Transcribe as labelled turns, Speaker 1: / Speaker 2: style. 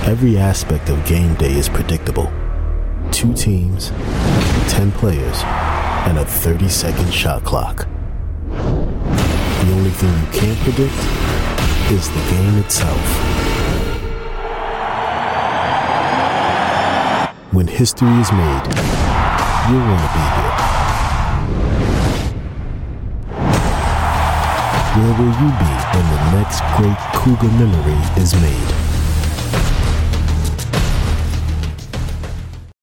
Speaker 1: Every aspect of game day is predictable. 2 teams, 10 players, and a 30-second shot clock. The only thing you can't predict is the game itself. When history is made, you'll want to be here. Where will you be when the next great Cougar memory is made?